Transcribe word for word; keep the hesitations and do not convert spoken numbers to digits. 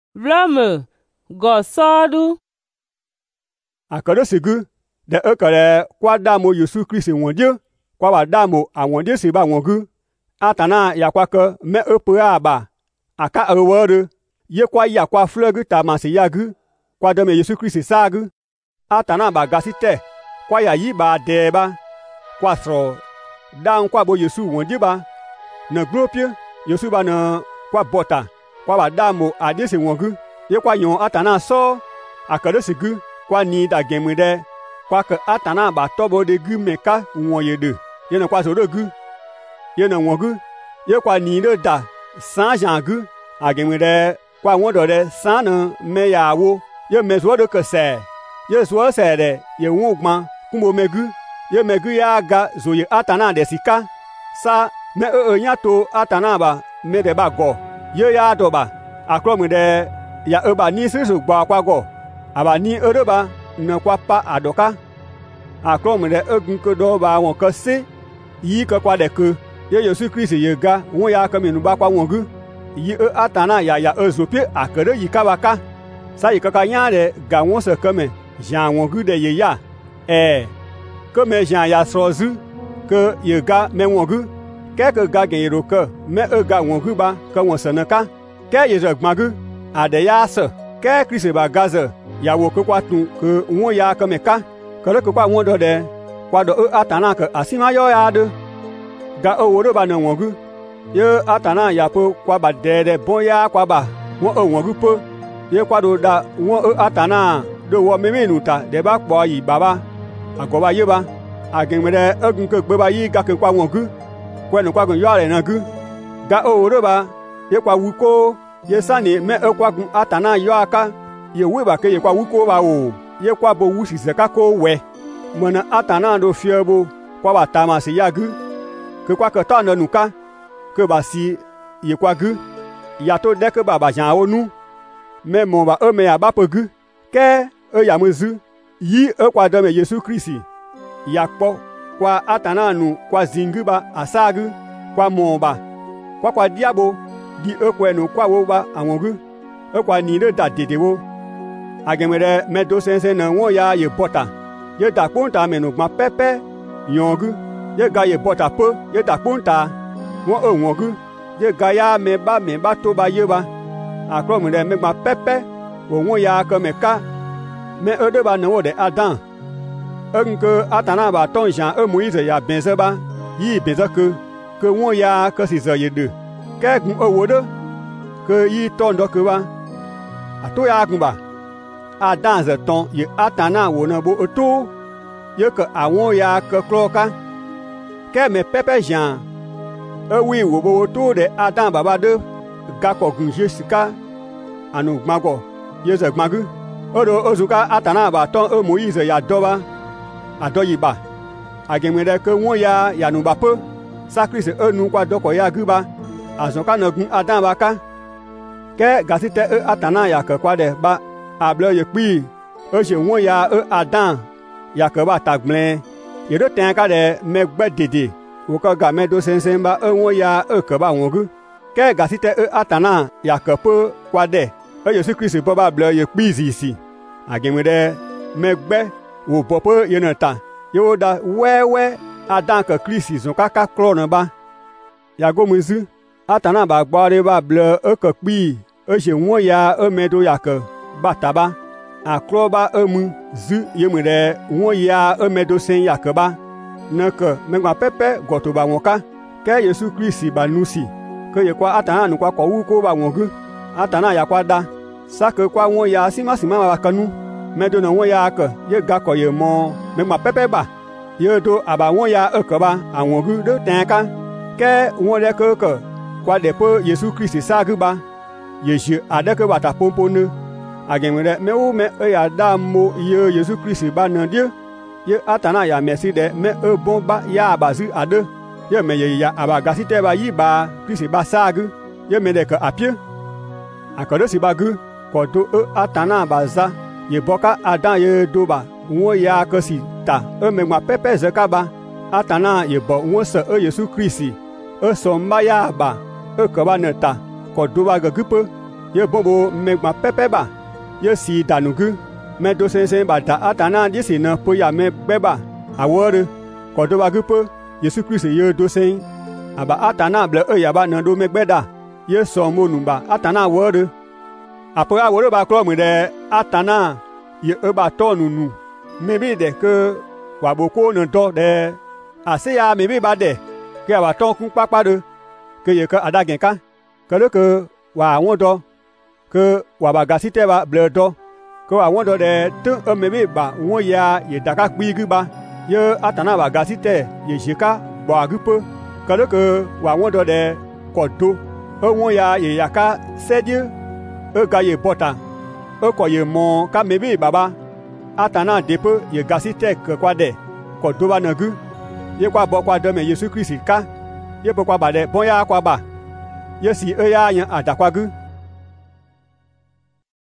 Rame go sodu. Akado sigu de ekere kwa damo Yesu Kristi wondio kwa ba damo awondio si ba wongu atana ya kwa ke me epe aba aka ewore ye kwa ya kwa flegu tamasi yagu kwa dame Yesu Kristi sagu atana ba gasite kwa ya yi ba deba kwa sro dan kwa bo Yesu wondio ba na gropie Yesu ba na kwa bota kwa ba damo adisi wongu ye kwa yon atana so akado sigu kwa ni da gemide kwa ke atana ba tobo de gu meka wonye de ye na kwa so de gu ye na wongu ye kwa ni de da san jan gu agemide kwa wondo de san na me ya wo ye mezo de ke se ye so se de ye wongma kumo megu ye megu ya ga zo ye atana de sika sa me e e nyato atana ba me de ba go ye ya do ba akromide ya e ba ni sisu gba kwa go aba ni ereba na kwa pa adoka akromide egun ko do ba won ko se yi ko kwa de ko ye Yesu Kristi ye ga won ya ka menu ba kwa won gu yi e atana ya ya ezopie akere yi ka ba ka sa yi ka ka nya de ga won se kame jan won gu de ye ya eh comme jan ya sozu que ye ga me won gu ke ke ga gen ro ke me e ga won gu ba ka won se na ka ke ye je gma gu ade ya se ke Kristi ba gaze ya wo ko kwa tun ke won ya ka me ka kele ko kwa won do de kwa do e atana ke asima yo ya de ga o wo do ba na won gu ye atana ya po kwa ba de de bon ya kwa ba won o won gu po ye kwa do da won e atana do wo me menu ta de ba po yi baba agoba ye ba agemede egun ke gbe ba yi ga ke kwa won gu kwa no kwa gun yo re na gu ga o wo do ba ye kwa wu ko ye sani me e kwa gun atana yo aka ye we ba ke ye kwa wu ko ba o ye kwa bo wu si se ka ko we mona atana do fiebo kwa ba tamasi ya gu ke kwa ke ta na nuka ke ba si ye kwa gu ya to de ke ba ba jan onu me mo ba e me ya ba pe gu ke e ya mezu yi e kwa de me Yesu Kristi ya kpo kwa atana nu kwa zingu ba asagu kwa mo ba kwa kwa diabo di e kwa nu kwa wo ba awon gu e kwa ni de da dede wo agemere me do sense na won ya ye bota ye da ponta me nu gba pepe yongu ye ga ye bota po ye da ponta won o won gu ye ga ya me ba me ba to ba ye ba akromure me gba pepe wo won ya ko me ka me e de ba na wo de Adam enke atana ba ton jan e Moïse ya benze ba yi benze ke ke won ya ke si ze ye de ke gun o wo de ke yi ton do ke ba ato ya gun ba Adam ze ton ye atana wo na bo oto ye ke awon ya ke kloka ke me pepe jan e wi wo bo oto de Adam baba de ga ko gun Jessica anu gmago ye ze gmagu odo ozuka atana ba ton e Moïse ya doba adoyi ba agemere ke won ya ya nu ba pe sacrifice enu kwa doko ya guba azonka na gun Adam ba ka ke gasite e atana ya ke kwa de ba able ye pi e se won ya e Adam ya ke ba tagble ye do ten ka de me gbe dede wo ko ga me do sensen ba e won ya e ke ba won gu ke gasite e atana ya ke pe kwa de e Yesu Kristi bo ba ble ye pi zi agemere me gbe wo bopo ye na ta yo da wewe Adam ke Kristi zon ka ka kro na ba ya go muzu atana ba gbare ba ble e ke pi e se won ya e me do ya ke ba taba akro ba emu zu ye mu de won ya e me do sen ya ke ba na ke me gba pepe goto ba won ka ke Yesu Kristi ba nusi ke ye kwa atana nu kwa ko wu ko ba won gu atana ya kwa da sa ke kwa won ya sima sima ba kanu me do na won ya ke ye ga ko ye mo me ma pepe ba ye do aba won ya e ke ba awon gu de ten ka ke won de ke ke kwa de po Yesu Kristi sa gu ba ye je ade ke ba ta pompo ne agemere me wo me e ya da mo ye Yesu Kristi ba na die ye atana ya merci de me e bon ba ya ba zu ade ye me ye ya aba gasite ba yi ba Kristi ba sa gu ye me de ke apie akado si ba gu ko do e atana ba za ye boka Adam ye do ba won ya ke si ta e me ma pepe ze ka ba atana ye bo won se e Yesu Kristi e so ma ya ba e ke ba ne ta ko do ba ge gupe ye bombo megba pepe ba ye si danugu me do sensen ba da atana disi na po ya me beba awore kodo ba gupo Yesu Christ ye do sen aba atana ble e ya ba na do me gbeda ye so mo nu ba atana awore apo awore ba kro mu de atana ye e ba to nu nu maybe de ke wa boko no do de ase ya maybe ba de ke wa ton kun papa de ke ye ke adagen ka ke le ke wa won do ke wa ba gasite ba ble do ke wa won do de tu e maybe ba won ya ye daka gbi gu ba ye atana ba gasite ye jika bo agupo ke le ke wa won do de ko do e won ya ye yaka sedie e ga ye bota e ko ye mo ka maybe baba atana depo ye gasite ke kwa de ko do ba nagu ye kwa bo kwa do me Yesu Christ ka ye bo kwa ba de bon ya kwa ba ye si e ya yan adakwa gu